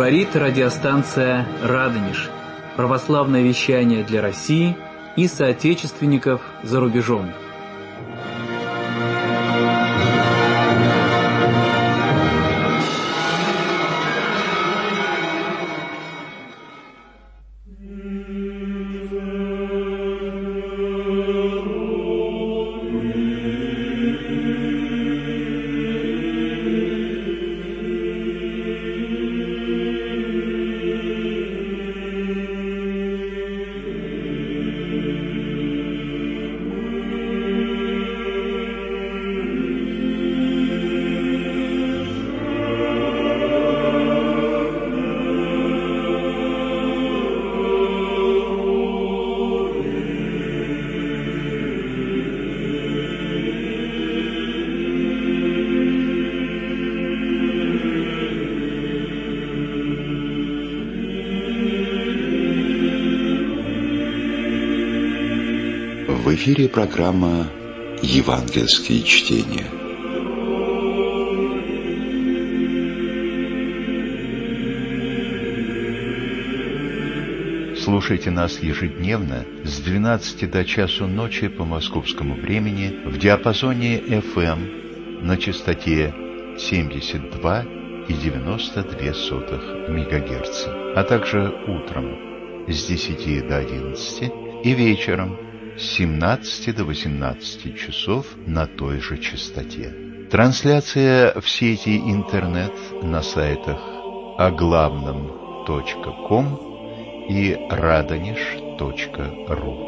Говорит радиостанция «Радонеж». Православное вещание для России и соотечественников за рубежом. В эфире программа «Евангельские чтения». Слушайте нас ежедневно с 12 до часу ночи по московскому времени в диапазоне FM на частоте 72,92 МГц, а также утром с 10 до 11 и вечером с 17 до 18 часов на той же частоте. Трансляция в сети интернет на сайтах оглавном.ком и radonеж.ру.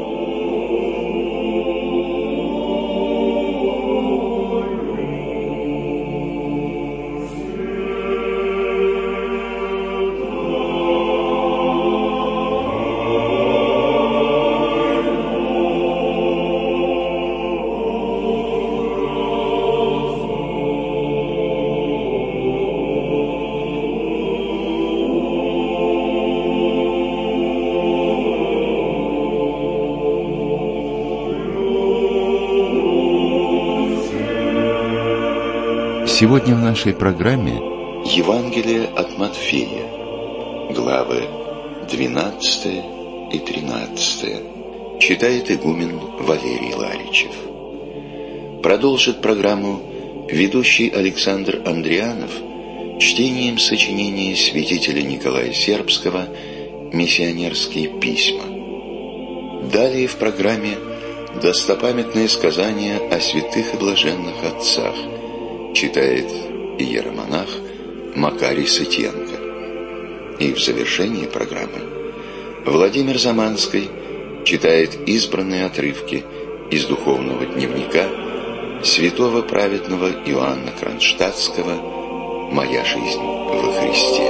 Сегодня в нашей программе Евангелие от Матфея, главы 12 и 13. Читает игумен Валерий Ларичев. Продолжит программу ведущий Александр Андрианов чтением сочинения святителя Николая Сербского «Миссионерские письма». Далее в программе достопамятные сказания о святых и блаженных отцах, читает иеромонах Макарий Сытенко. И в завершении программы Владимир Заманский читает избранные отрывки из духовного дневника святого праведного Иоанна Кронштадтского «Моя жизнь во Христе».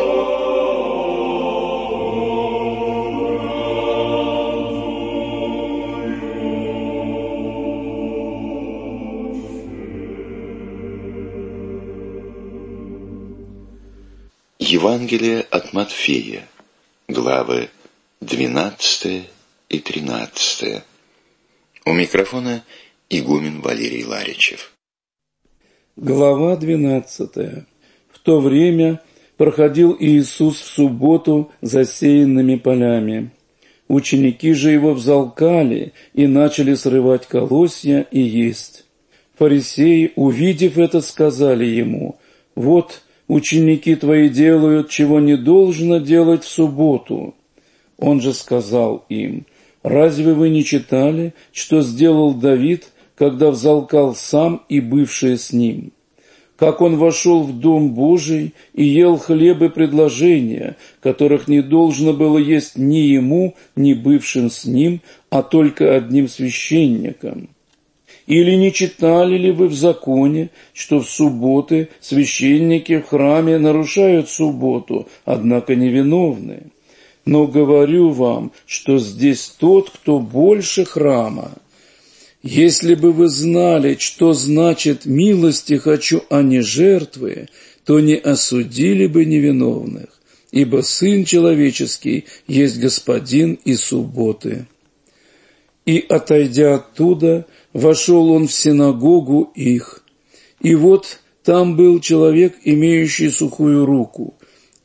Евангелие от Матфея, главы 12 и 13. У микрофона игумен Валерий Ларичев. Глава 12. В то время проходил Иисус в субботу засеянными полями. Ученики же его взалкали и начали срывать колосья и есть. Фарисеи, увидев это, сказали ему: «Вот ученики твои делают, чего не должно делать в субботу». Он же сказал им: «Разве вы не читали, что сделал Давид, когда взалкал сам и бывшие с ним? Как он вошел в дом Божий и ел хлебы предложения, которых не должно было есть ни ему, ни бывшим с ним, а только одним священникам? Или не читали ли вы в законе, что в субботы священники в храме нарушают субботу, однако невиновны? Но говорю вам, что здесь тот, кто больше храма. Если бы вы знали, что значит «милости хочу, а не жертвы», то не осудили бы невиновных, ибо Сын Человеческий есть Господин и субботы». И, отойдя оттуда, вошел он в синагогу их. И вот там был человек, имеющий сухую руку.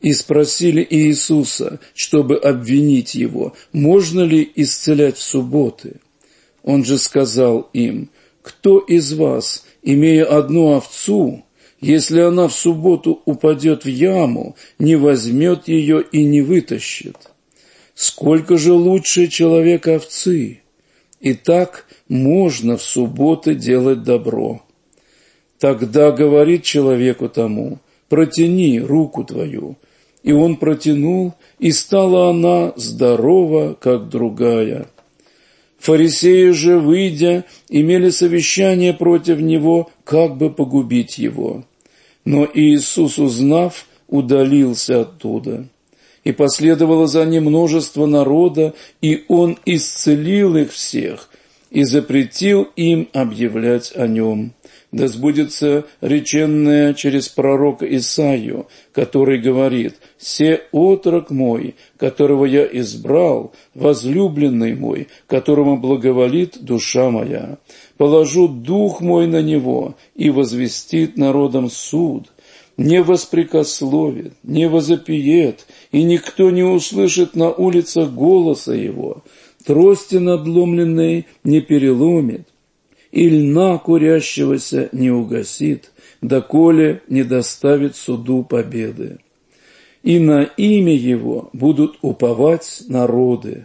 и спросили Иисуса, чтобы обвинить его, можно ли исцелять в субботы. Он же сказал им: «Кто из вас, имея одну овцу, если она в субботу упадет в яму, не возьмет ее и не вытащит? Сколько же лучше человека овцы? И так можно в субботы делать добро». Тогда говорит человеку тому: «Протяни руку твою». И он протянул, и стала она здорова, как другая. Фарисеи же, выйдя, имели совещание против него, как бы погубить его. Но Иисус, узнав, удалился оттуда. И последовало за ним множество народа, и он исцелил их всех, и запретил им объявлять о нем. Да сбудется реченное через пророка Исаию, который говорит: «Се отрок мой, которого я избрал, возлюбленный мой, которому благоволит душа моя. Положу дух мой на него, и возвестит народам суд. Не воспрекословит, не возопиет, и никто не услышит на улицах голоса его. Трости надломленной не переломит, и льна курящегося не угасит, доколе не доставит суду победы. И на имя его будут уповать народы».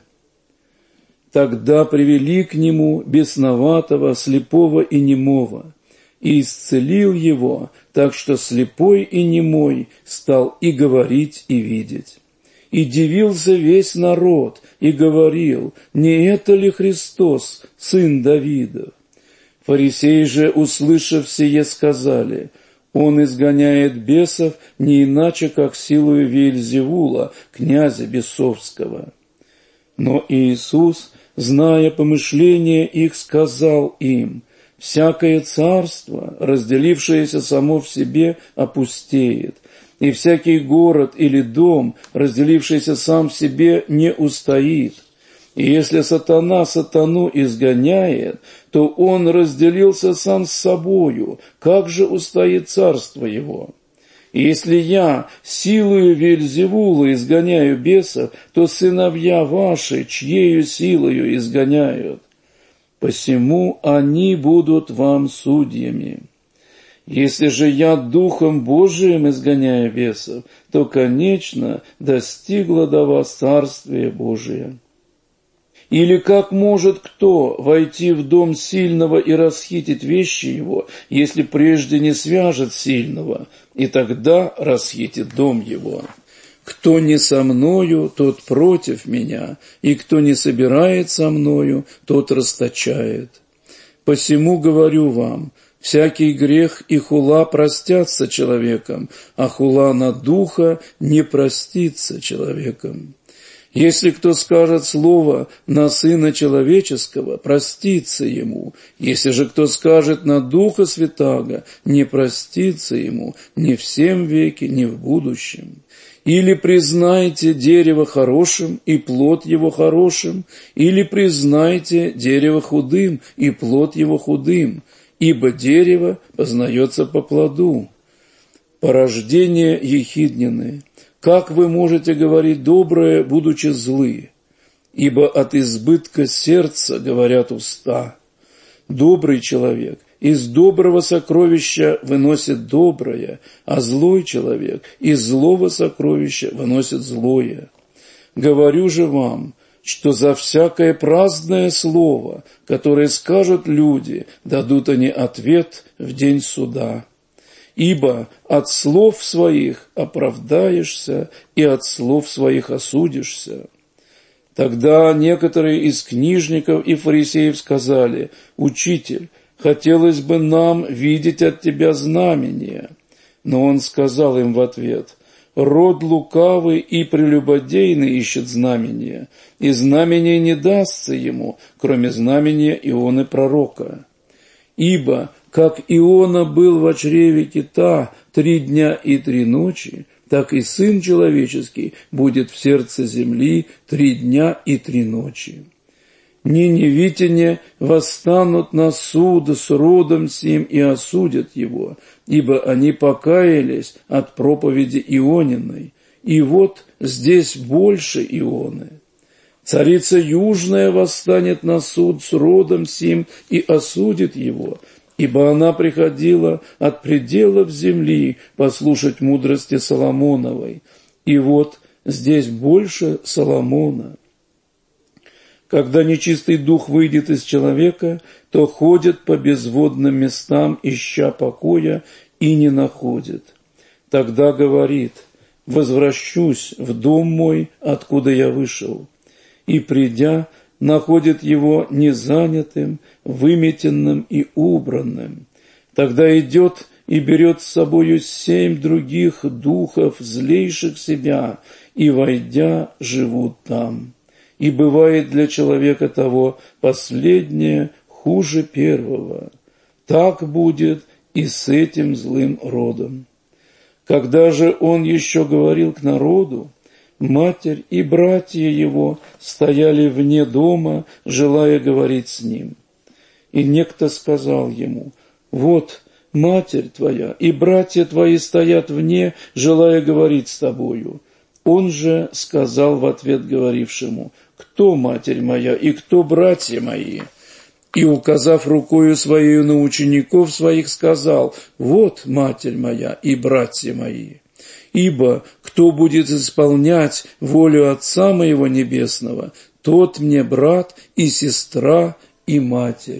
Тогда привели к нему бесноватого, слепого и немого, и исцелил его, так что слепой и немой стал и говорить, и видеть. И дивился весь народ, и говорил: «Не это ли Христос, сын Давидов?» Фарисеи же, услышав сие, сказали: «Он изгоняет бесов не иначе, как силою Веельзевула, князя бесовского». Но Иисус, зная помышления их, сказал им: «Всякое царство, разделившееся само в себе, опустеет, и всякий город или дом, разделившийся сам в себе, не устоит. И если сатана сатану изгоняет, то он разделился сам с собою, как же устоит царство его? И если я силою Веельзевула изгоняю бесов, то сыновья ваши чьею силою изгоняют? Посему они будут вам судьями. Если же я Духом Божиим изгоняю бесов, то, конечно, достигло до вас Царствие Божие. Или как может кто войти в дом сильного и расхитить вещи его, если прежде не свяжет сильного, и тогда расхитит дом его? Кто не со мною, тот против меня, и кто не собирает со мною, тот расточает. Посему говорю вам, всякий грех и хула простятся человеком, а хула на духа не простится человеком. Если кто скажет слово на Сына Человеческого, простится ему. Если же кто скажет на Духа Святаго, не простится ему ни в сем веке, ни в будущем. Или признайте дерево хорошим, и плод его хорошим, или признайте дерево худым, и плод его худым, ибо дерево познается по плоду. Порождение ехиднины. Как вы можете говорить доброе, будучи злы? Ибо от избытка сердца говорят уста. Добрый человек из доброго сокровища выносит доброе, а злой человек из злого сокровища выносит злое. Говорю же вам, что за всякое праздное слово, которое скажут люди, дадут они ответ в день суда. Ибо от слов своих оправдаешься, и от слов своих осудишься. Тогда некоторые из книжников и фарисеев сказали: «Учитель, хотелось бы нам видеть от тебя знамения». Но он сказал им в ответ: «Род лукавый и прелюбодейный ищет знамения, и знамение не дастся ему, кроме знамения Ионы пророка. Ибо как Иона был в чреве кита 3 дня и 3 ночи, так и Сын Человеческий будет в сердце земли 3 дня и 3 ночи. Ниневитяне восстанут на суд с родом сим и осудят его, ибо они покаялись от проповеди Иониной, и вот здесь больше Ионы. Царица Южная восстанет на суд с родом сим и осудит его, ибо она приходила от пределов земли послушать мудрости Соломоновой, и вот здесь больше Соломона. Когда нечистый дух выйдет из человека, то ходит по безводным местам, ища покоя, и не находит. Тогда говорит: возвращусь в дом мой, откуда я вышел. И, придя, находит его незанятым, выметенным и убранным. Тогда идет и берет с собою 7 других духов, злейших себя, и, войдя, живут там. И бывает для человека того последнее хуже первого. Так будет и с этим злым родом. Когда же он еще говорил к народу, матерь и братья его стояли вне дома, желая говорить с ним. И некто сказал ему: вот матерь твоя и братья твои стоят вне, желая говорить с тобою. Он же сказал в ответ говорившему: кто матерь моя и кто братья мои? И, указав рукою своею на учеников своих, сказал: вот матерь моя и братья мои. Ибо кто будет исполнять волю Отца моего Небесного, тот мне брат и сестра и матерь.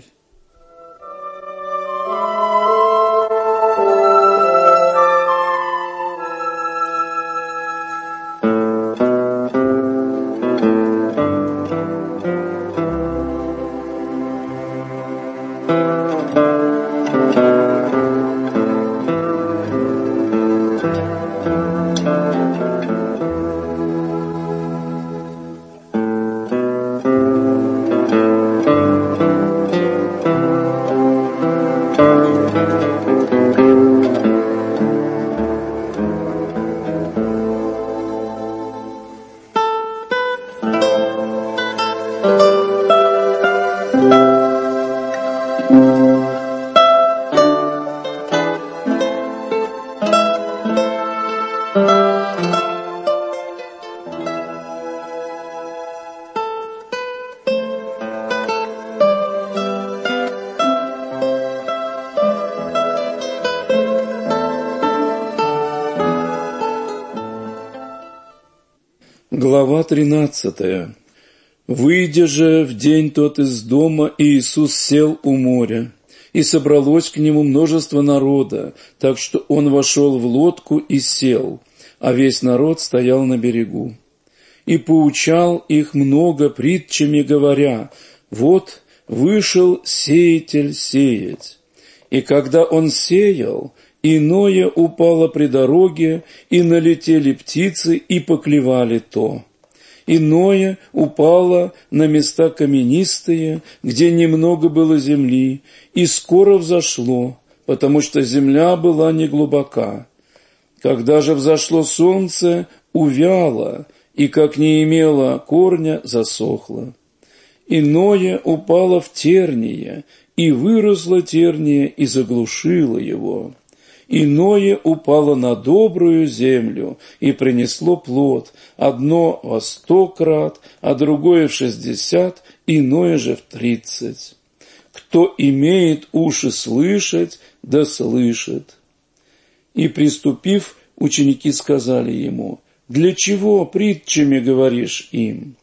Глава 13. Выйдя же в день тот из дома, Иисус сел у моря, и собралось к нему множество народа, так что он вошел в лодку и сел, а весь народ стоял на берегу. И поучал их много притчами, говоря: вот вышел сеятель сеять. И когда он сеял, иное упало при дороге, и налетели птицы, и поклевали то. Иное упало на места каменистые, где немного было земли, и скоро взошло, потому что земля была неглубока. Когда же взошло солнце, увяло, и, как не имело корня, засохло. Иное упало в терние, и выросло терние, и заглушило его. Иное упало на добрую землю и принесло плод, одно во 100 крат, а другое в 60, иное же в 30. Кто имеет уши слышать, да слышит. И, приступив, ученики сказали ему: для чего притчами говоришь им?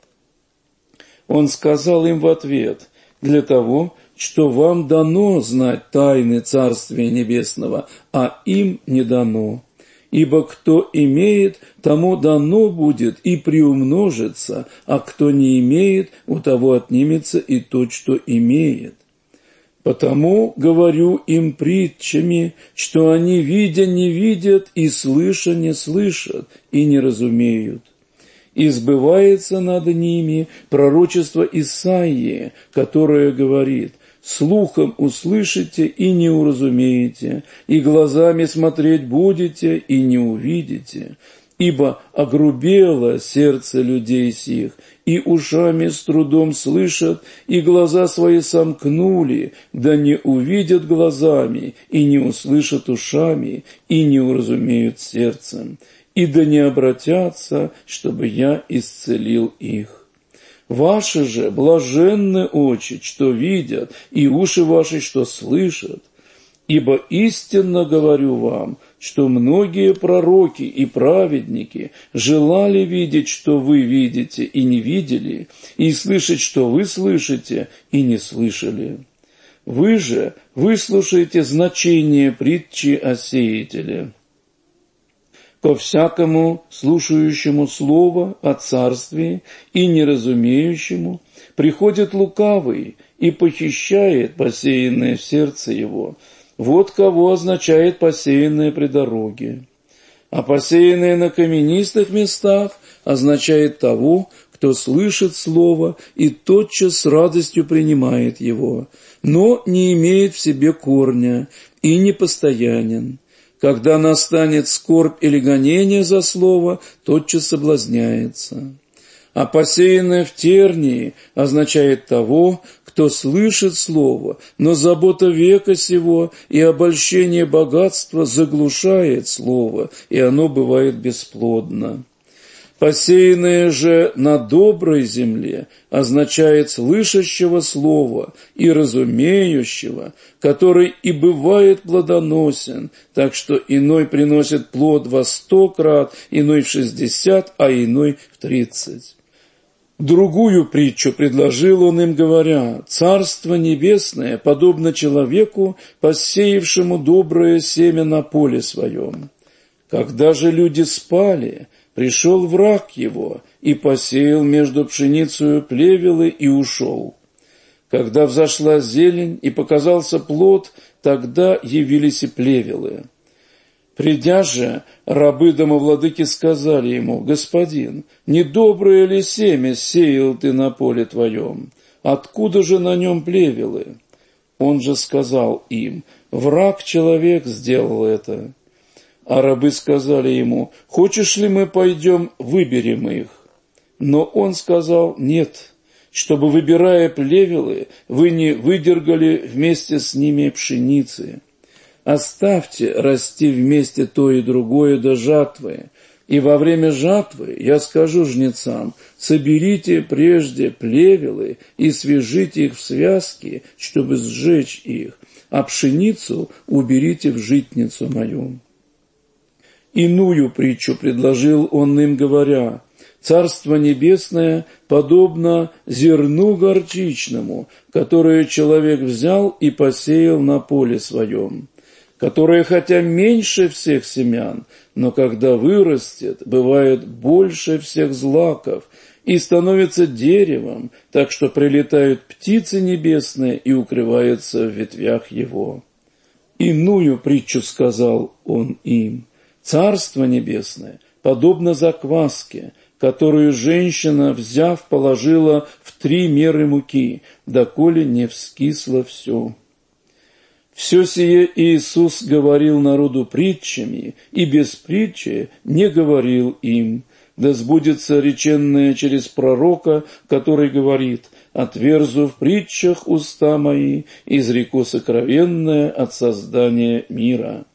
Он сказал им в ответ: для того, что вам дано знать тайны Царствия Небесного, а им не дано. Ибо кто имеет, тому дано будет и приумножится, а кто не имеет, у того отнимется и то, что имеет. Потому говорю им притчами, что они, видя, не видят, и слыша, не слышат, и не разумеют. И сбывается над ними пророчество Исаии, которое говорит: слухом услышите и не уразумеете, и глазами смотреть будете и не увидите. Ибо огрубело сердце людей сих, и ушами с трудом слышат, и глаза свои сомкнули, да не увидят глазами, и не услышат ушами, и не уразумеют сердцем, и да не обратятся, чтобы я исцелил их. Ваши же блаженны очи, что видят, и уши ваши, что слышат. Ибо истинно говорю вам, что многие пророки и праведники желали видеть, что вы видите, и не видели, и слышать, что вы слышите, и не слышали. Вы же выслушаете значение притчи о сеятеле. Ко всякому слушающему слово о царстве и неразумеющему приходит лукавый и похищает посеянное в сердце его. Вот кого означает посеянное при дороге. А посеянное на каменистых местах означает того, кто слышит слово и тотчас с радостью принимает его, но не имеет в себе корня и не постоянен. Когда настанет скорбь или гонение за слово, тотчас соблазняется. А посеянное в тернии означает того, кто слышит слово, но забота века сего и обольщение богатства заглушает слово, и оно бывает бесплодно. Посеянное же на доброй земле означает слышащего слова и разумеющего, который и бывает плодоносен, так что иной приносит плод во 100 крат, иной в 60, а иной в 30. Другую притчу предложил он им, говоря: «Царство небесное подобно человеку, посеявшему доброе семя на поле своем. Когда же люди спали, пришел враг его и посеял между пшеницею плевелы и ушел. Когда взошла зелень и показался плод, тогда явились и плевелы. Придя же, рабы домовладыки сказали ему: «Господин, недоброе ли семя сеял ты на поле твоем? Откуда же на нем плевелы?» Он же сказал им: «Враг человек сделал это». А рабы сказали ему: «Хочешь ли мы пойдем, выберем их?» Но он сказал: «Нет, чтобы, выбирая плевелы, вы не выдергали вместе с ними пшеницы. Оставьте расти вместе то и другое до жатвы, и во время жатвы я скажу жнецам: соберите прежде плевелы и свяжите их в связки, чтобы сжечь их, а пшеницу уберите в житницу мою». Иную притчу предложил он им, говоря: «Царство небесное подобно зерну горчичному, которое человек взял и посеял на поле своем, которое хотя меньше всех семян, но когда вырастет, бывает больше всех злаков и становится деревом, так что прилетают птицы небесные и укрываются в ветвях его». Иную притчу сказал он им: «Царство небесное подобно закваске, которую женщина, взяв, положила в 3 меры муки, доколе не вскисло все». Все сие Иисус говорил народу притчами, и без притчи не говорил им, да сбудется реченное через пророка, который говорит: «Отверзу в притчах уста мои, изреку сокровенное от создания мира».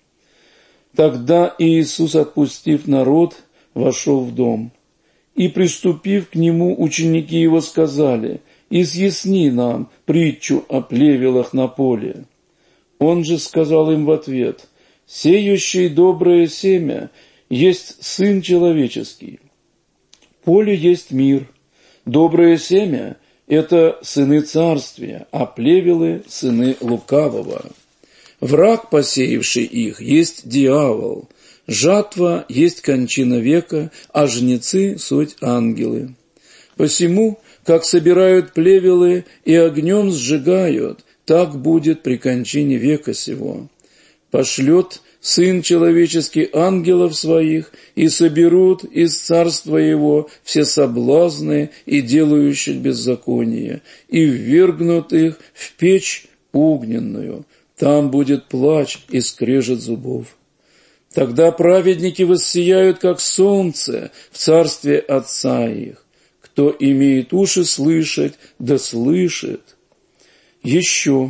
Тогда Иисус, отпустив народ, вошел в дом. И, приступив к нему, ученики его сказали: «Изъясни нам притчу о плевелах на поле». Он же сказал им в ответ: «Сеющий доброе семя есть Сын Человеческий. Поле есть мир. Доброе семя – это сыны царствия, а плевелы – сыны лукавого. Враг, посеявший их, есть дьявол. Жатва есть кончина века, а жнецы – суть ангелы. Посему, как собирают плевелы и огнем сжигают, так будет при кончине века сего. Пошлет Сын Человеческий ангелов своих, и соберут из царства его все соблазны и делающих беззаконие, и ввергнут их в печь огненную. Там будет плач и скрежет зубов. Тогда праведники воссияют, как солнце, в царстве Отца их. Кто имеет уши слышать, да слышит. Еще,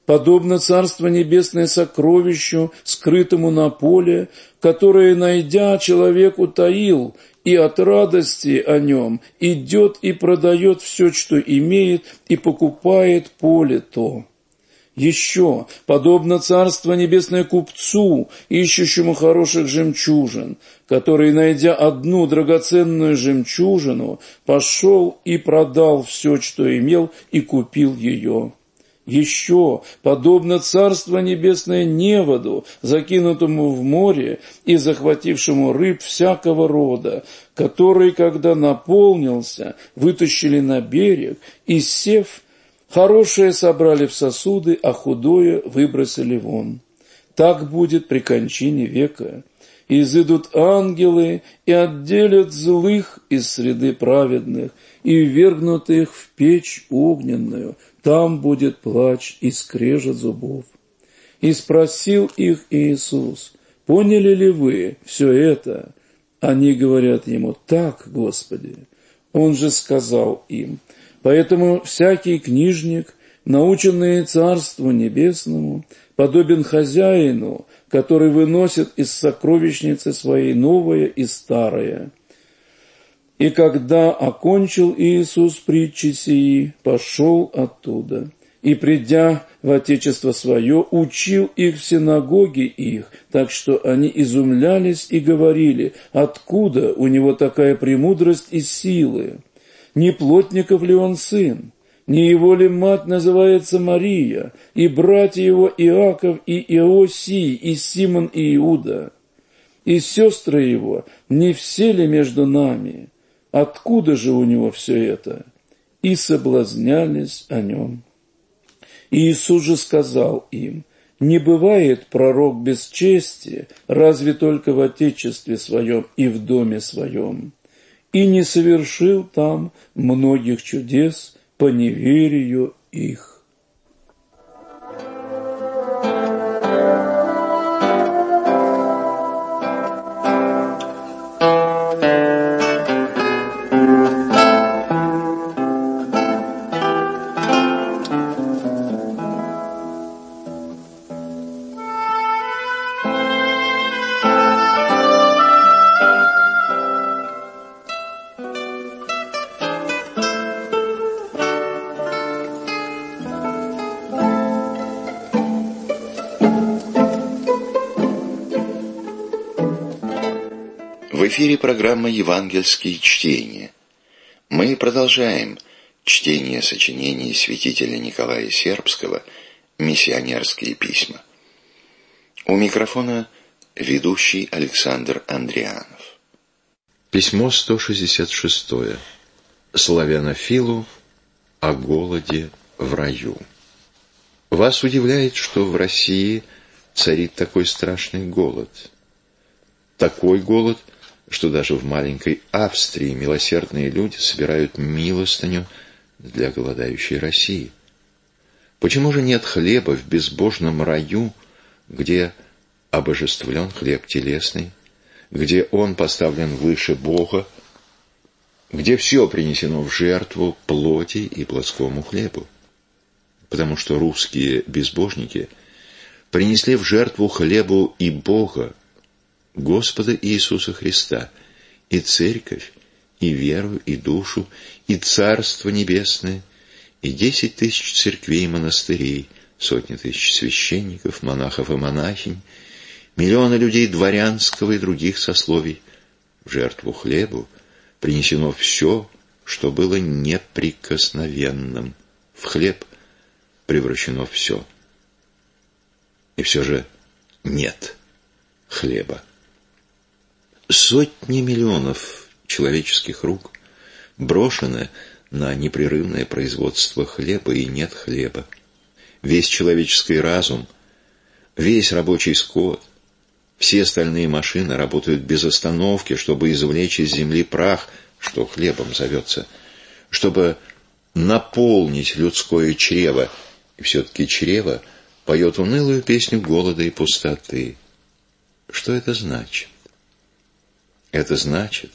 подобно Царство Небесное сокровищу, скрытому на поле, которое, найдя, человек утаил, и от радости о нем идет и продает все, что имеет, и покупает поле то. Еще, подобно Царство Небесное купцу, ищущему хороших жемчужин, который, найдя одну драгоценную жемчужину, пошел и продал все, что имел, и купил ее. Еще, подобно Царство Небесное неводу, закинутому в море и захватившему рыб всякого рода, который, когда наполнился, вытащили на берег и, сев, хорошее собрали в сосуды, а худое выбросили вон. Так будет при кончине века. Изыдут ангелы и отделят злых из среды праведных и ввергнут их в печь огненную. Там будет плач и скрежет зубов. И спросил их Иисус: поняли ли вы все это? Они говорят ему: так, Господи. Он же сказал им: поэтому всякий книжник, наученный Царству Небесному, подобен хозяину, который выносит из сокровищницы своей новое и старое. И когда окончил Иисус притчи сии, пошел оттуда, и, придя в Отечество свое, учил их в синагоге их, так что они изумлялись и говорили: откуда у него такая премудрость и силы? Не плотников ли он сын? Не его ли мать называется Мария, и братья его Иаков и Иосий, и Симон и Иуда? И сестры его, не все ли между нами? Откуда же у него все это? И соблазнялись о нем. Иисус же сказал им: не бывает пророк без чести, разве только в отечестве своем и в доме своем. И не совершил там многих чудес по неверию их. В эфире программа «Евангельские чтения». Мы продолжаем чтение сочинений святителя Николая Сербского «Миссионерские письма». У микрофона ведущий Александр Андрианов. Письмо 166. Славянофилу о голоде в раю. Вас удивляет, что в России царит такой страшный голод? Такой голод, что даже в маленькой Австрии милосердные люди собирают милостыню для голодающей России. Почему же нет хлеба в безбожном раю, где обожествлен хлеб телесный, где он поставлен выше Бога, где все принесено в жертву плоти и плотскому хлебу? Потому что русские безбожники принесли в жертву хлебу и Бога, Господа Иисуса Христа, и церковь, и веру, и душу, и Царство Небесное, и 10 тысяч церквей и монастырей, сотни тысяч священников, монахов и монахинь, миллионы людей дворянского и других сословий. В жертву хлебу принесено все, что было неприкосновенным. В хлеб превращено все. И все же нет хлеба. Сотни миллионов человеческих рук брошены на непрерывное производство хлеба, и нет хлеба. Весь человеческий разум, весь рабочий скот, все остальные машины работают без остановки, чтобы извлечь из земли прах, что хлебом зовется, чтобы наполнить людское чрево. И все-таки чрево поет унылую песню голода и пустоты. Что это значит? Это значит,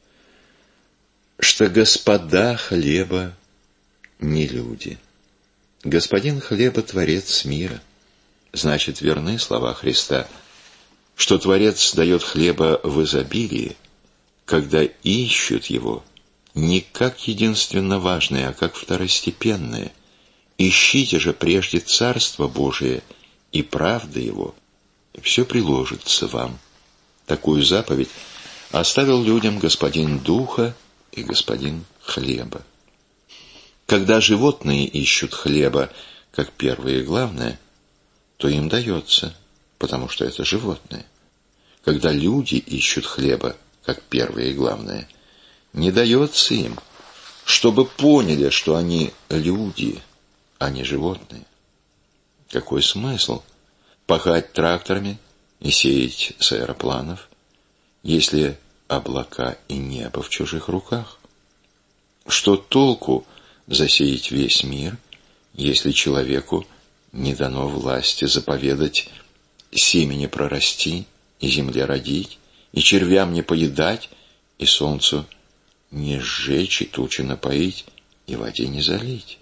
что господа хлеба не люди. Господин хлеба — Творец мира. Значит, верны слова Христа, что Творец дает хлеба в изобилии, когда ищут его не как единственно важное, а как второстепенное. Ищите же прежде Царство Божие и правды Его, и все приложится вам. Такую заповедь оставил людям Господин Духа и Господин хлеба. Когда животные ищут хлеба как первое и главное, то им дается, потому что это животные. Когда люди ищут хлеба как первое и главное, не дается им, чтобы поняли, что они люди, а не животные. Какой смысл пахать тракторами и сеять с аэропланов, если облака и небо в чужих руках? Что толку засеять весь мир, если человеку не дано власти заповедать семени прорасти, и земле родить, и червям не поедать, и солнцу не сжечь, и тучи напоить, и воде не залить?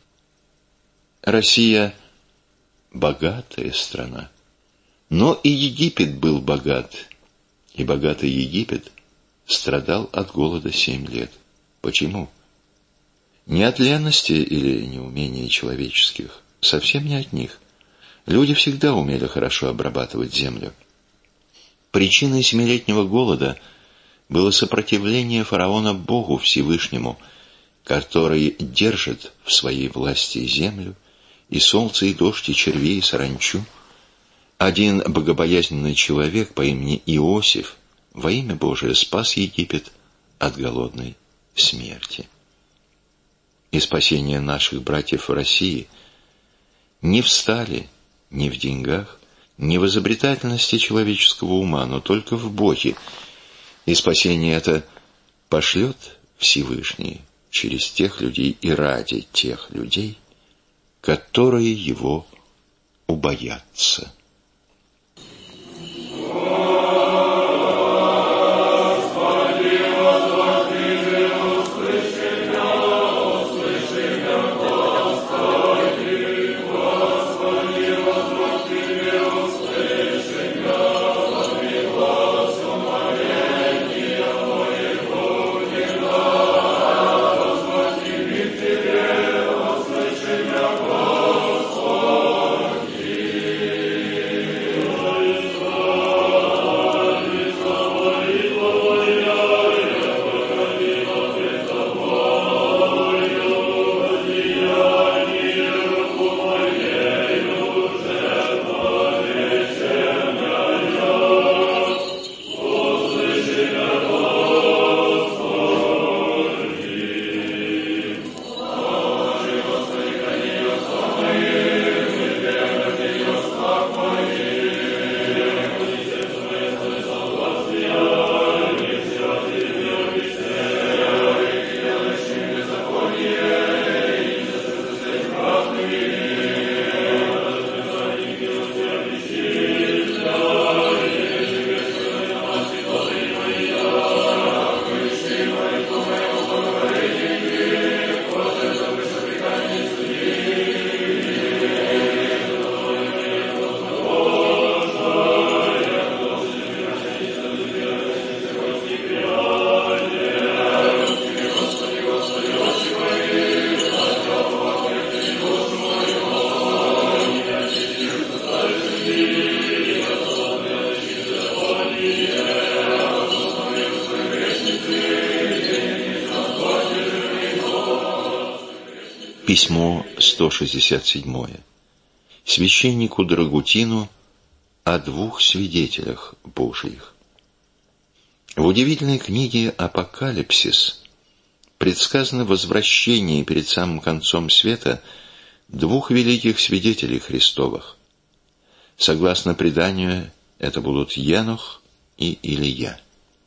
Россия — богатая страна, но и Египет был богат, и богатый Египет страдал от голода 7 лет. Почему? Не от ленности или неумения человеческих, совсем не от них. Люди всегда умели хорошо обрабатывать землю. Причиной 7-летнего голода было сопротивление фараона Богу Всевышнему, который держит в своей власти землю, и солнце, и дождь, и червей, и саранчу. Один богобоязненный человек по имени Иосиф во имя Божие спас Египет от голодной смерти. И спасение наших братьев в России не в стали, не в деньгах, не в изобретательности человеческого ума, но только в Боге. И спасение это пошлет Всевышний через тех людей и ради тех людей, которые его убоятся. Письмо 167. Священнику Драгутину о 2 свидетелях Божиих. В удивительной книге «Апокалипсис» предсказано возвращение перед самым концом света 2 великих свидетелей Христовых. Согласно преданию, это будут Енох и Илия.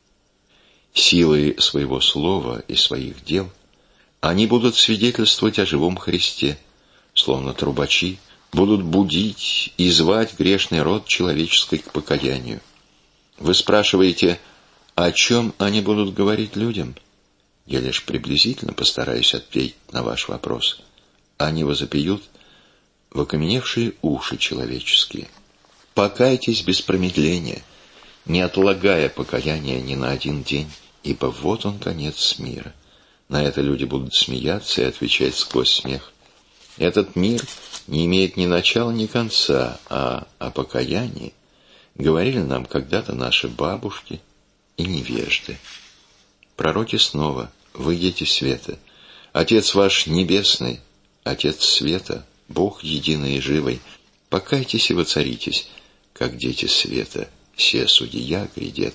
Силой своего слова и своих дел они будут свидетельствовать о живом Христе, словно трубачи будут будить и звать грешный род человеческий к покаянию. Вы спрашиваете, о чем они будут говорить людям? Я лишь приблизительно постараюсь ответить на ваш вопрос. Они возопьют, в окаменевшие уши человеческие. Покайтесь без промедления, не отлагая покаяния ни на один день, ибо вот он конец мира. На это люди будут смеяться и отвечать сквозь смех. Этот мир не имеет ни начала, ни конца, а о покаянии говорили нам когда-то наши бабушки и невежды. Пророки снова: «Выйдите света, Отец ваш небесный, Отец света, Бог единый и живый, покайтесь и воцаритесь, как дети света, се судья грядет».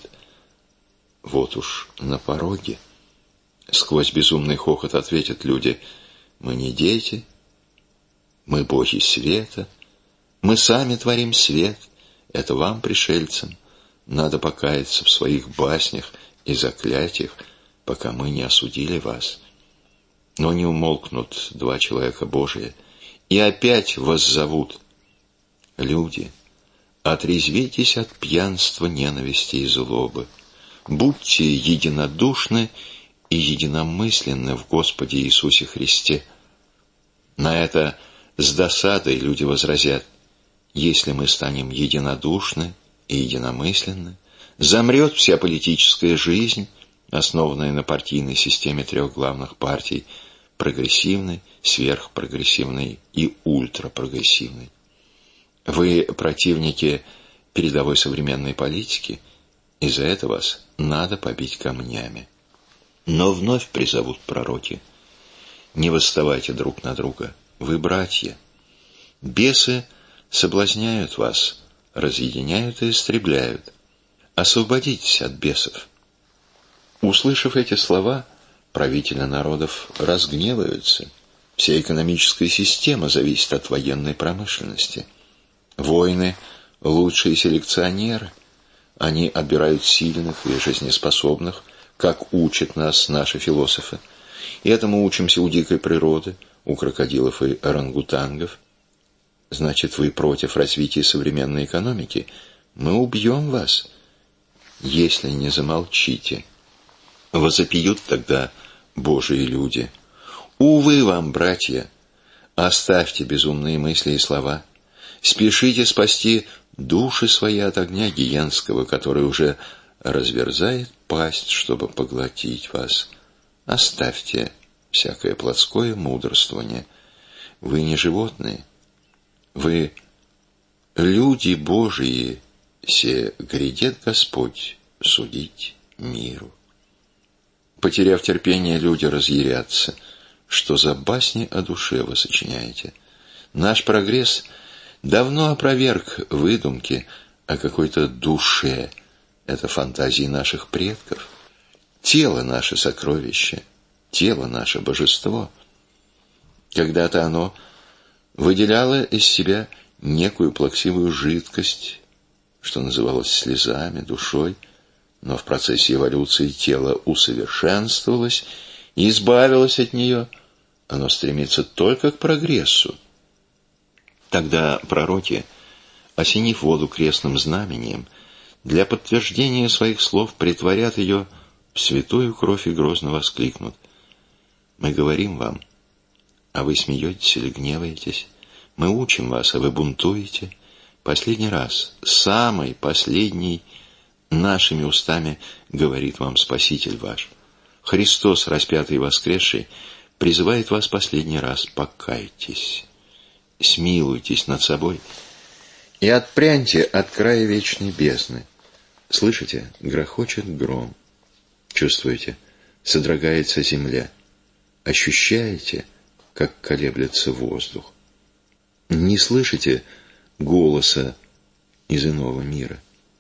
Вот уж на пороге. Сквозь безумный хохот ответят люди: «Мы не дети, мы боги света, мы сами творим свет, это вам, пришельцам, надо покаяться в своих баснях и заклятиях, пока мы не осудили вас». Но не умолкнут два человека Божия, и опять воззовут: «Люди, отрезвитесь от пьянства, ненависти и злобы, будьте единодушны и единомысленны в Господе Иисусе Христе». На это с досадой люди возразят: «Если мы станем единодушны и единомысленны, замрет вся политическая жизнь, основанная на партийной системе трех главных партий: прогрессивной, сверхпрогрессивной и ультрапрогрессивной. Вы противники передовой современной политики, и за это вас надо побить камнями». Но вновь призовут пророки: «Не восставайте друг на друга, вы братья. Бесы соблазняют вас, разъединяют и истребляют. Освободитесь от бесов». Услышав эти слова, правители народов разгневаются. Вся экономическая система зависит от военной промышленности. Воины – лучшие селекционеры. Они отбирают сильных и жизнеспособных, как учат нас наши философы. И этому учимся у дикой природы, у крокодилов и орангутангов. Значит, вы против развития современной экономики? Мы убьем вас, если не замолчите. Возопьют тогда Божии люди: «Увы вам, братья, оставьте безумные мысли и слова, спешите спасти души свои от огня гиенского, который уже разверзает пасть, чтобы поглотить вас. Оставьте всякое плотское мудрствование. Вы не животные, вы люди Божии, се грядет Господь судить миру». Потеряв терпение, люди разъярятся: «Что за басни о душе вы сочиняете? Наш прогресс давно опроверг выдумки о какой-то душе. Это фантазии наших предков. Тело — наше сокровище, тело — наше божество. Когда-то оно выделяло из себя некую плаксивую жидкость, что называлось слезами, душой, но в процессе эволюции тело усовершенствовалось и избавилось от нее. Оно стремится только к прогрессу». Тогда пророки, осенив воду крестным знамением, для подтверждения своих слов претворят ее в святую кровь и грозно воскликнут: «Мы говорим вам, а вы смеетесь или гневаетесь? Мы учим вас, а вы бунтуете? Последний раз, самый последний, нашими устами говорит вам Спаситель ваш. Христос, распятый и воскресший, призывает вас последний раз: покайтесь, смилуйтесь над собой и отпряньте от края вечной бездны». Слышите, грохочет гром. Чувствуете, содрогается земля. Ощущаете, как колеблется воздух. Не слышите голоса из иного мира.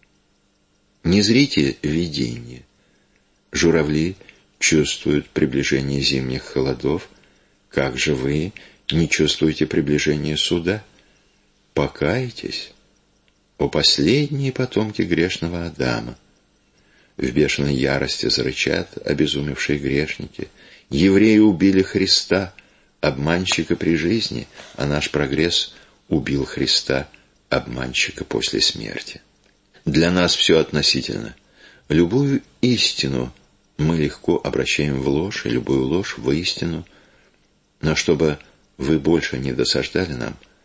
Не зрите видение. Журавли чувствуют приближение зимних холодов. Как же вы не чувствуете приближение суда? Покайтесь, о последние потомки грешного Адама. В бешеной ярости зарычат обезумевшие грешники: евреи убили Христа, обманщика при жизни, а наш прогресс убил Христа, обманщика после смерти. Для нас все относительно. Любую истину мы легко обращаем в ложь, и любую ложь в истину. Но чтобы вы больше не досаждали нам,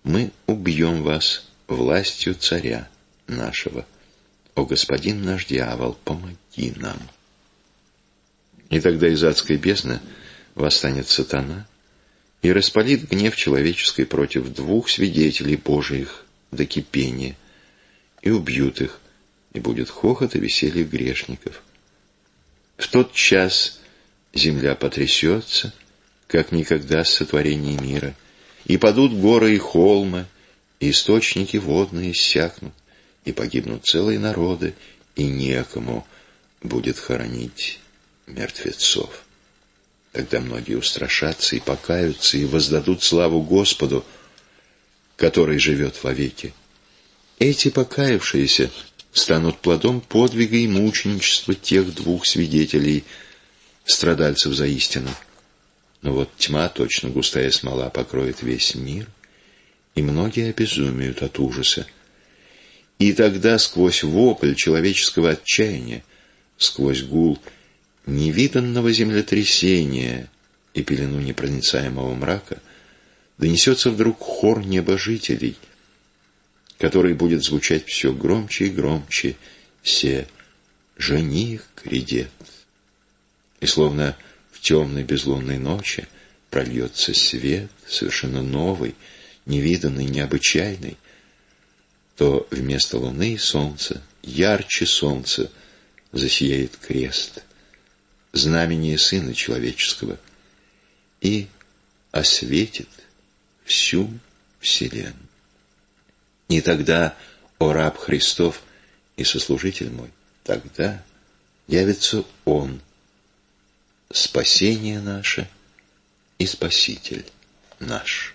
мы убьем вас властью царя нашего. О, господин наш дьявол, помоги нам. И тогда из адской бездны восстанет сатана и распалит гнев человеческий против двух свидетелей Божиих до кипения, и убьют их, и будет хохот и веселье грешников. В тот час земля потрясется, как никогда с сотворения мира, и падут горы и холмы, и источники водные иссякнут, и погибнут целые народы, и некому будет хоронить мертвецов. Тогда многие устрашатся и покаются, и воздадут славу Господу, который живет вовеки. Эти покаявшиеся станут плодом подвига и мученичества тех двух свидетелей, страдальцев за истину. Но вот тьма, точно густая смола, покроет весь мир, и многие обезумеют от ужаса. И тогда сквозь вопль человеческого отчаяния, сквозь гул невиданного землетрясения и пелену непроницаемого мрака донесется вдруг хор небожителей, который будет звучать все громче и громче: «Се жених грядет». И словно в темной безлунной ночи прольется свет, совершенно новый, невиданный, необычайный, то вместо луны и солнца, ярче солнца, засияет крест, знамение Сына Человеческого, и осветит всю вселенную. И тогда, о раб Христов и сослужитель мой, тогда явится Он, спасение наше и Спаситель наш.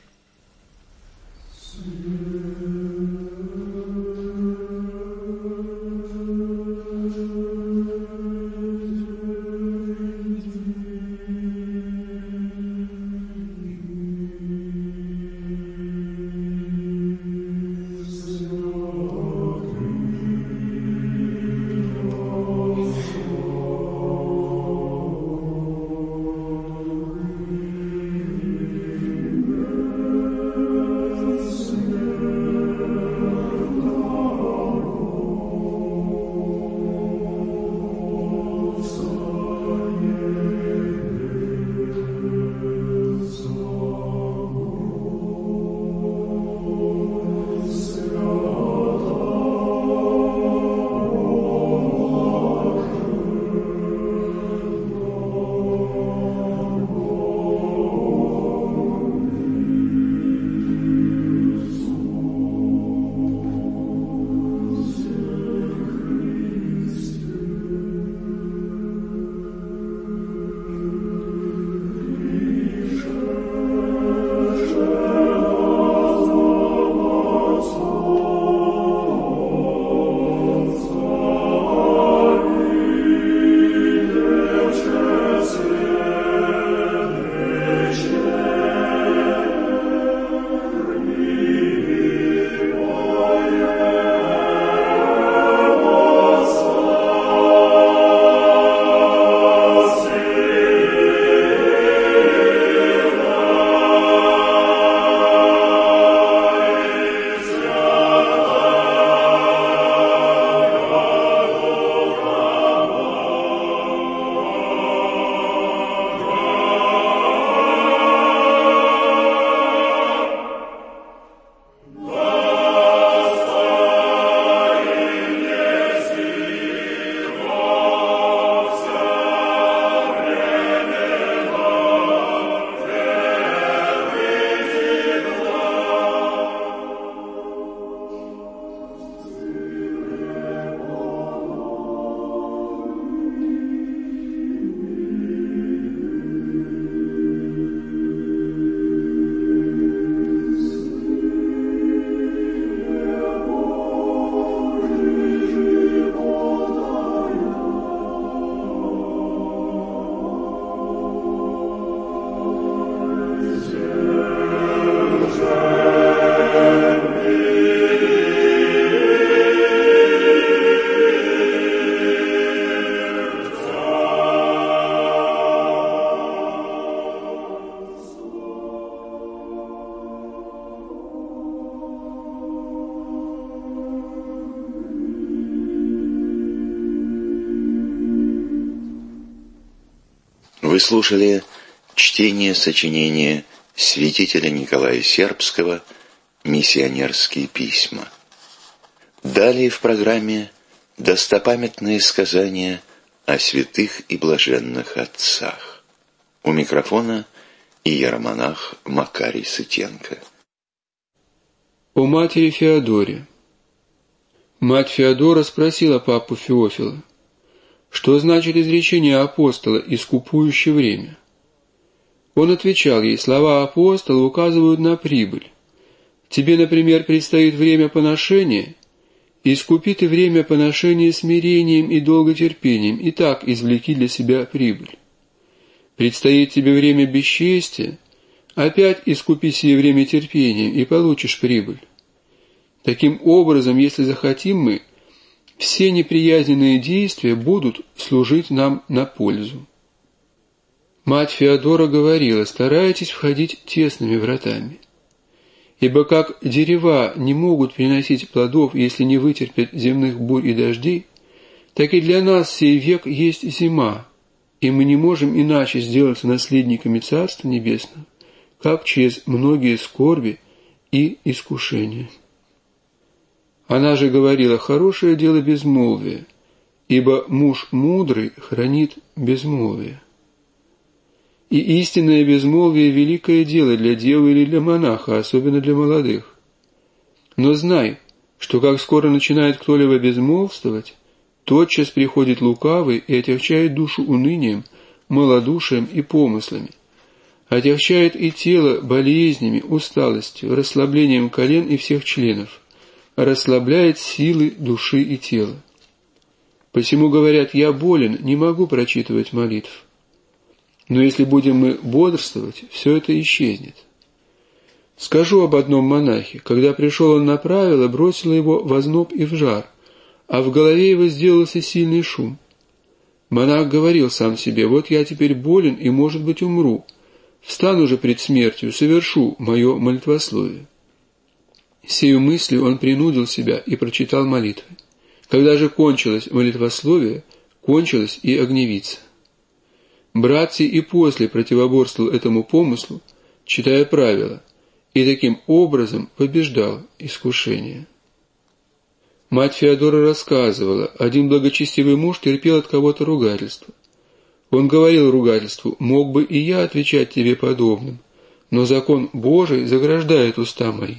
Вы слушали чтение сочинения святителя Николая Сербского «Миссионерские письма». Далее в программе достопамятные сказания о святых и блаженных отцах. У микрофона иеромонах Макарий Сытенко. О матери Феодоре. Мать Феодора спросила папу Феофила, что значит изречение апостола «искупующее время». Он отвечал ей: слова апостола указывают на прибыль. Тебе, например, предстоит время поношения, искупи ты время поношения смирением и долготерпением, и так извлеки для себя прибыль. Предстоит тебе время бесчестия, опять искупи сие время терпением, и получишь прибыль. Таким образом, если захотим мы, все неприязненные действия будут служить нам на пользу. Мать Феодора говорила: старайтесь входить тесными вратами. Ибо как дерева не могут приносить плодов, если не вытерпят земных бурь и дождей, так и для нас сей век есть зима, и мы не можем иначе сделаться наследниками Царства Небесного, как через многие скорби и искушения. Она же говорила: хорошее дело безмолвие, ибо муж мудрый хранит безмолвие. И истинное безмолвие – великое дело для девы или для монаха, особенно для молодых. Но знай, что как скоро начинает кто-либо безмолвствовать, тотчас приходит лукавый и отягчает душу унынием, малодушием и помыслами, отягчает и тело болезнями, усталостью, расслаблением колен и всех членов, расслабляет силы души и тела. Посему говорят: я болен, не могу прочитывать молитв. Но если будем мы бодрствовать, все это исчезнет. Скажу об одном монахе. Когда пришел он на правило, бросило его в озноб и в жар, а в голове его сделался сильный шум. Монах говорил сам себе: вот я теперь болен и, может быть, умру. Встану же пред смертью, совершу мое молитвословие. Сею мыслью он принудил себя и прочитал молитвы. Когда же кончилось молитвословие, кончилась и огневица. Братций и после противоборствовал этому помыслу, читая правила, и таким образом побеждал искушение. Мать Феодора рассказывала: один благочестивый муж терпел от кого-то ругательство. Он говорил ругательству: мог бы и я отвечать тебе подобным, но закон Божий заграждает уста мои.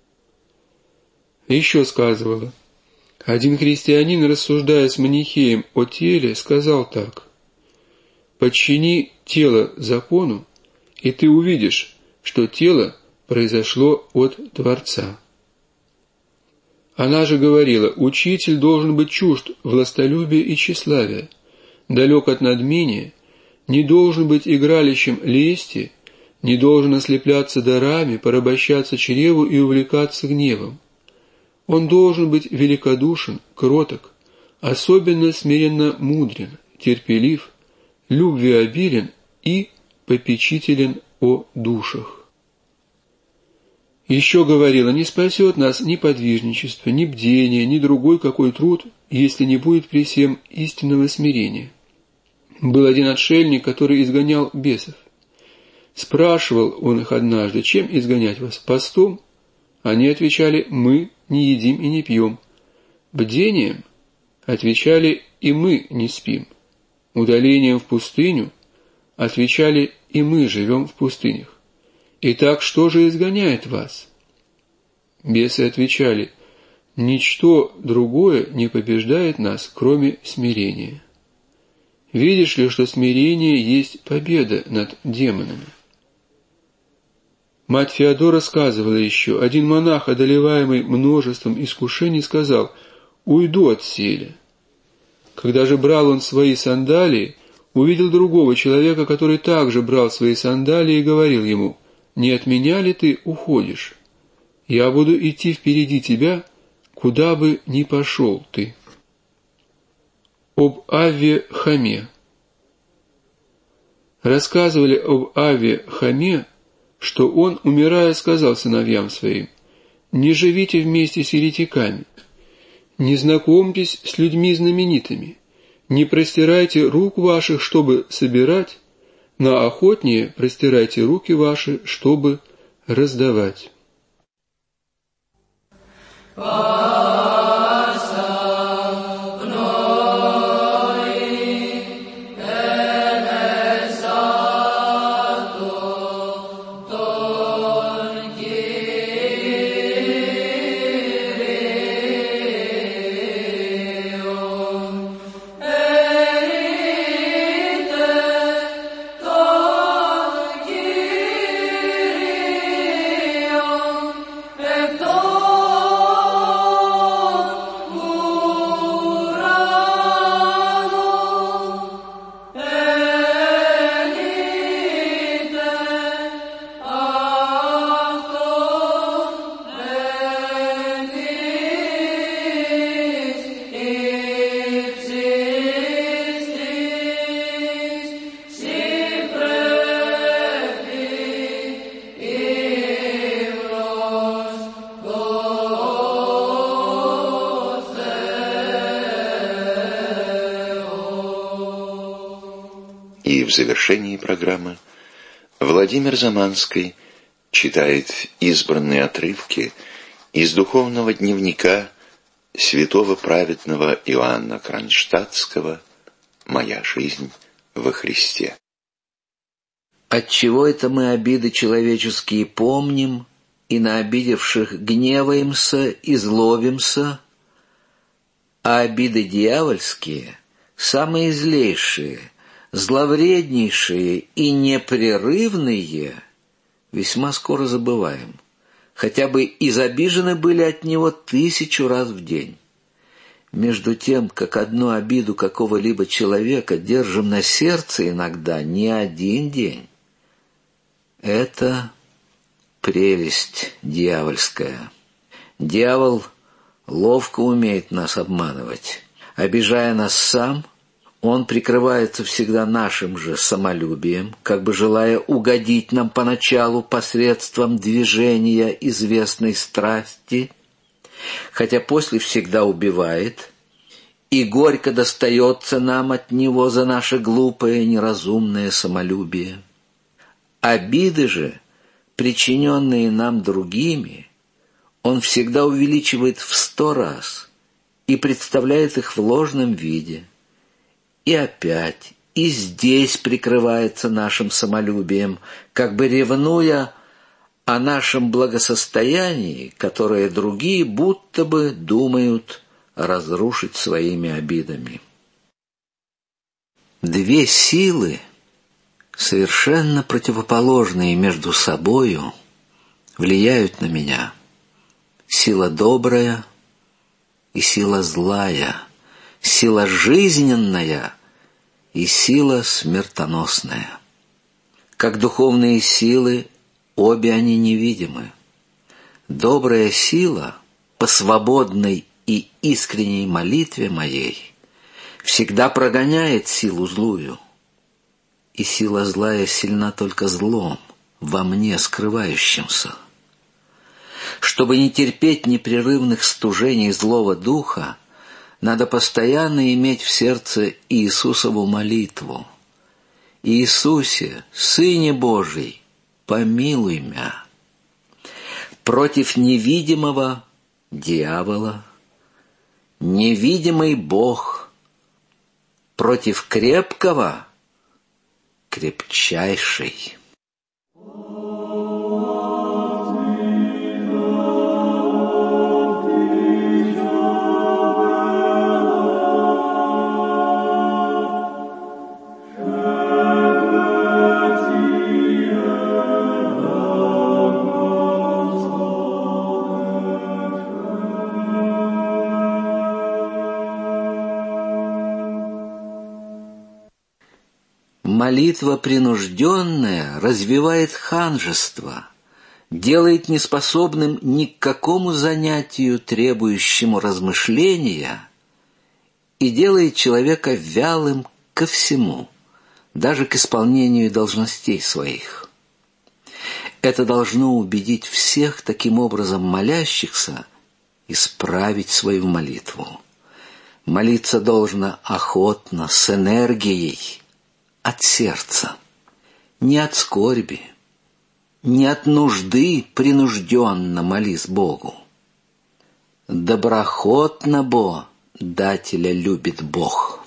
Еще сказывала: один христианин, рассуждая с манихеем о теле, сказал так: подчини тело закону, и ты увидишь, что тело произошло от Творца. Она же говорила: учитель должен быть чужд властолюбия и тщеславия, далек от надмения, не должен быть игралищем лести, не должен ослепляться дарами, порабощаться чреву и увлекаться гневом. Он должен быть великодушен, кроток, особенно смиренно мудрен, терпелив, любвеобилен и попечителен о душах. Еще говорила: не спасет нас ни подвижничество, ни бдение, ни другой какой труд, если не будет при всем истинного смирения. Был один отшельник, который изгонял бесов. Спрашивал он их однажды: чем изгонять вас, постом? Они отвечали: мы не едим и не пьем. Бдением? Отвечали: и мы не спим. Удалением в пустыню? Отвечали: и мы живем в пустынях. Итак, что же изгоняет вас? Бесы отвечали: ничто другое не побеждает нас, кроме смирения. Видишь ли, что смирение есть победа над демонами? Мать Феодора сказывала еще: один монах, одолеваемый множеством искушений, сказал: уйду от селя. Когда же брал он свои сандалии, увидел другого человека, который также брал свои сандалии, и говорил ему: не от меня ли ты уходишь? Я буду идти впереди тебя, куда бы ни пошел ты. Об Авве Хаме. Рассказывали об Авве Хаме, что он, умирая, сказал сыновьям своим: не живите вместе с еретиками, не знакомьтесь с людьми знаменитыми, не простирайте рук ваших, чтобы собирать, на охотнее простирайте руки ваши, чтобы раздавать. И в завершении программы Владимир Заманский читает избранные отрывки из духовного дневника святого праведного Иоанна Кронштадтского «Моя жизнь во Христе». Отчего это мы обиды человеческие помним, и на обидевших гневаемся и злобимся, а обиды дьявольские, самые злейшие, зловреднейшие и непрерывные, весьма скоро забываем, хотя бы изобижены были от него 1000 раз в день. Между тем, как одну обиду какого-либо человека держим на сердце иногда не один день. Это прелесть дьявольская. Дьявол ловко умеет нас обманывать. Обижая нас сам, он прикрывается всегда нашим же самолюбием, как бы желая угодить нам поначалу посредством движения известной страсти, хотя после всегда убивает, и горько достается нам от него за наше глупое неразумное самолюбие. Обиды же, причиненные нам другими, он всегда увеличивает в 100 раз и представляет их в ложном виде. И опять, и здесь прикрывается нашим самолюбием, как бы ревнуя о нашем благосостоянии, которое другие будто бы думают разрушить своими обидами. Две силы, совершенно противоположные между собою, влияют на меня. Сила добрая и сила злая, сила жизненная и сила смертоносная. Как духовные силы, обе они невидимы. Добрая сила по свободной и искренней молитве моей всегда прогоняет силу злую, и сила злая сильна только злом, во мне скрывающимся. Чтобы не терпеть непрерывных стужений злого духа, надо постоянно иметь в сердце Иисусову молитву. «Иисусе, Сыне Божий, помилуй мя». Против невидимого дьявола невидимый Бог, против крепкого крепчайший. Молитва принужденная развивает ханжество, делает неспособным ни к какому занятию, требующему размышления, и делает человека вялым ко всему, даже к исполнению должностей своих. Это должно убедить всех таким образом молящихся исправить свою молитву. Молиться должно охотно, с энергией, от сердца. Не от скорби, не от нужды принужденно молись Богу. Доброхотно бо дателя любит Бог.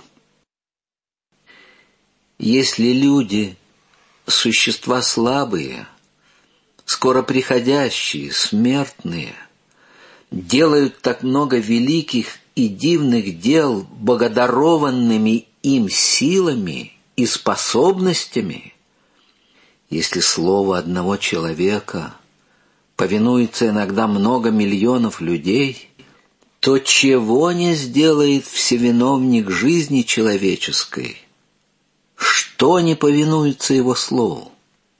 Если люди — существа слабые, скоро приходящие, смертные, делают так много великих и дивных дел богодарованными им силами и способностями, если слово одного человека повинуется иногда много миллионов людей, то чего не сделает всевиновник жизни человеческой, что не повинуется его слову?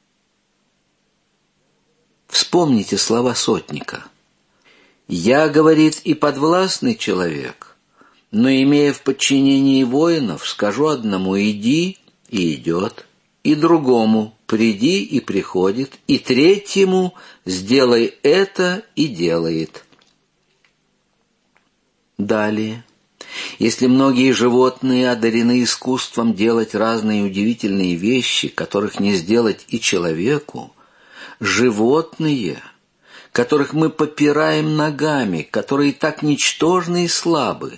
Вспомните слова сотника. «Я, — говорит, — и подвластный человек, но, имея в подчинении воинов, скажу одному: иди, и идет, и другому: приди, и приходит, и третьему: сделай это, и делает». Далее. Если многие животные одарены искусством делать разные удивительные вещи, которых не сделать и человеку, животные, которых мы попираем ногами, которые так ничтожны и слабы,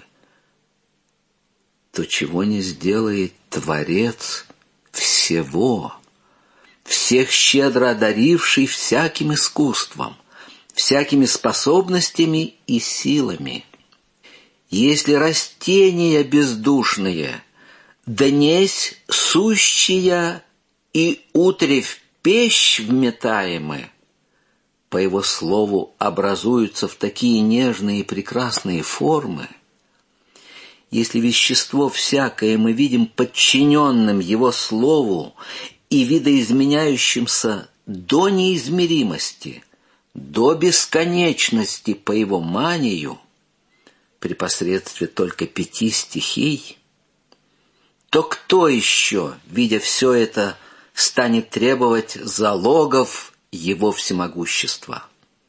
то чего не сделает Творец всего, всех щедро одаривший всяким искусством, всякими способностями и силами. Если растения бездушные, днесь сущие и утрев пещь вметаемы, по его слову образуются в такие нежные и прекрасные формы, если вещество всякое мы видим подчиненным его слову и видоизменяющимся до неизмеримости, до бесконечности по его манию, при посредстве только 5 стихий, то кто еще, видя все это, станет требовать залогов его всемогущества?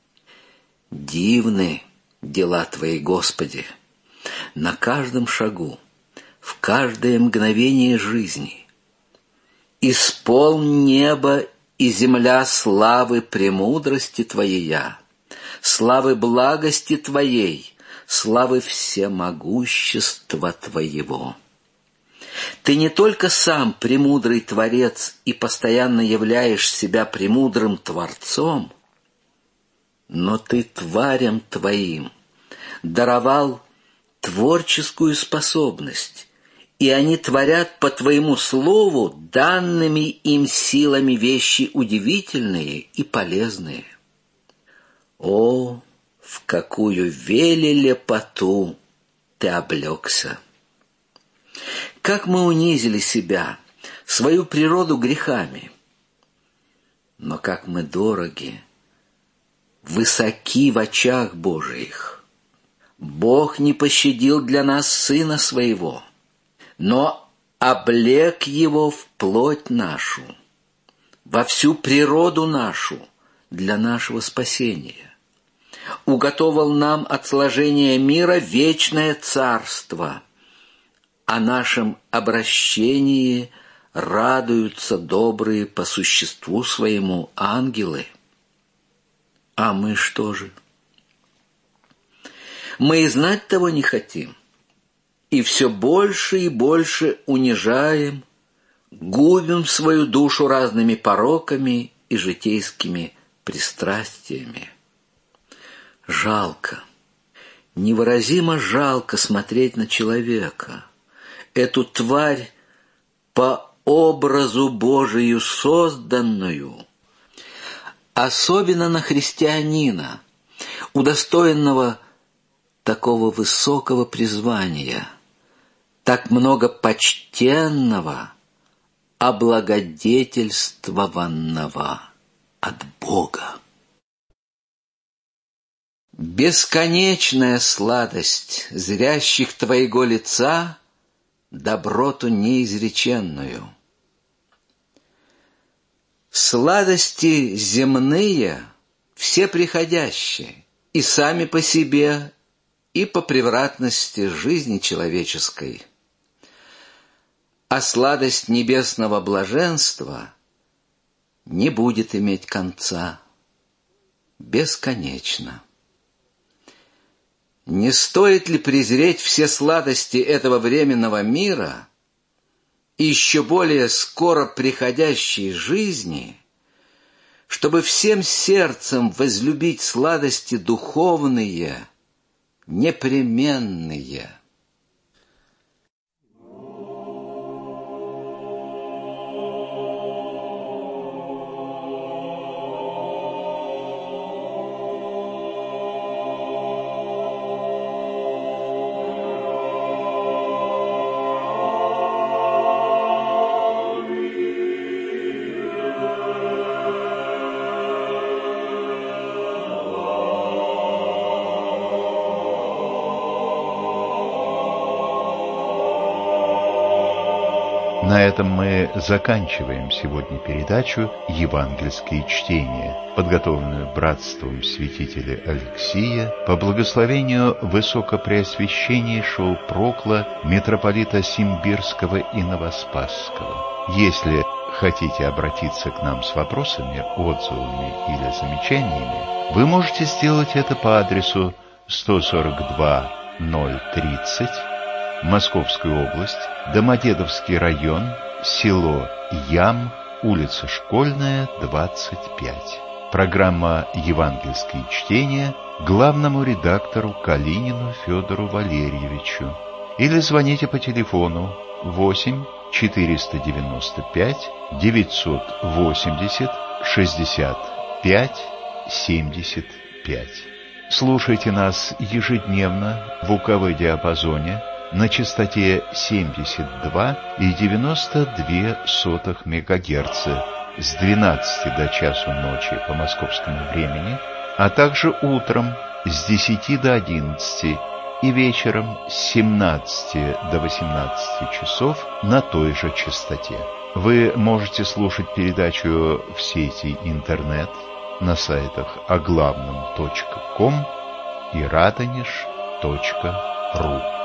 Дивны дела Твои, Господи, на каждом шагу, в каждое мгновение жизни. Исполн небо и земля славы премудрости Твоея, славы благости Твоей, славы всемогущества Твоего. Ты не только сам премудрый Творец и постоянно являешь себя премудрым Творцом, но Ты тварям Твоим даровал творческую способность, и они творят по Твоему слову данными им силами вещи удивительные и полезные. О, в какую велелепоту Ты облегся! Как мы унизили себя, свою природу грехами! Но как мы дороги, высоки в очах Божиих! Бог не пощадил для нас Сына Своего, но облек Его в плоть нашу, во всю природу нашу для нашего спасения. Уготовал нам от сложения мира вечное царство. О нашем обращении радуются добрые по существу своему ангелы. А мы что же? Мы и знать того не хотим, и все больше и больше унижаем, губим свою душу разными пороками и житейскими пристрастиями. Жалко, невыразимо жалко смотреть на человека, эту тварь по образу Божию созданную, особенно на христианина, удостоенного такого высокого призвания, так много почтенного, облагодетельствованного от Бога. Бесконечная сладость зрящих Твоего лица, доброту неизреченную. Сладости земные, все приходящие, и сами по себе, и по превратности жизни человеческой. А сладость небесного блаженства не будет иметь конца, бесконечно. Не стоит ли презреть все сладости этого временного мира и еще более скоро приходящей жизни, чтобы всем сердцем возлюбить сладости духовные, непременные? На этом мы заканчиваем сегодня передачу «Евангельские чтения», подготовленную братством святителя Алексия по благословению высокопреосвященнейшего прокла митрополита Симбирского и Новоспасского. Если хотите обратиться к нам с вопросами, отзывами или замечаниями, вы можете сделать это по адресу 142-030, Московская область, Домодедовский район, село Ям, улица Школьная, 25. Программа «Евангельские чтения» главному редактору Калинину Федору Валерьевичу. Или звоните по телефону 8 495 980 65 75. Слушайте нас ежедневно в УКВ-диапазоне на частоте 72,92 МГц с 12 до часу ночи по московскому времени, а также утром с 10 до 11 и вечером с 17 до 18 часов на той же частоте. Вы можете слушать передачу в сети интернет на сайтах оглавном.ком и радонеж.ру.